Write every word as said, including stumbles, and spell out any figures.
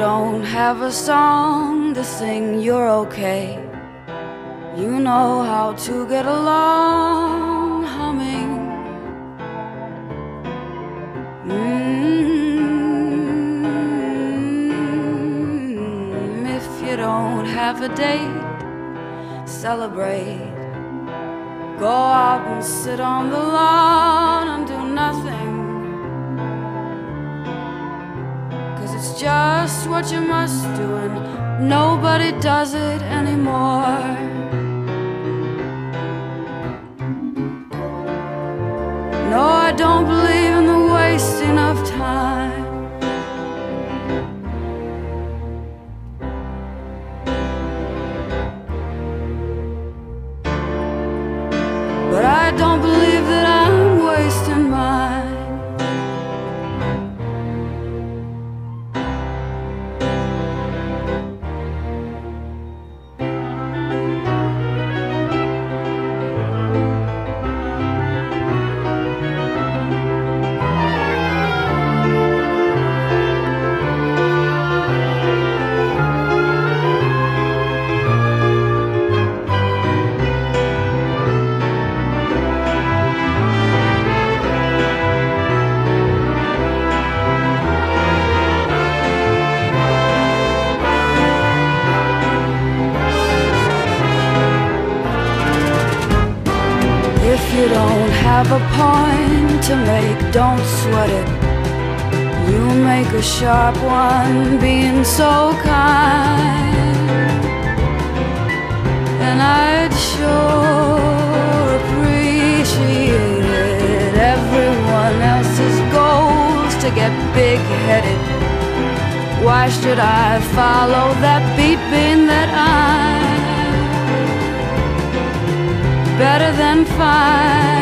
don't have a song to sing, you're okay. You know how to get along humming. Mm-hmm. If you don't have a date, celebrate. Go out and sit on the lawn and do nothing, 'cause it's just what you must do and nobody does it anymore. No, I don't believe in the wasting of time. But I don't believe that I'm wasting mine. If you don't have a point to make, don't sweat it. You make a sharp one being so kind. And I'd sure appreciate it. Everyone else's goals to get big-headed. Why should I follow that beat being that I'm better than fine?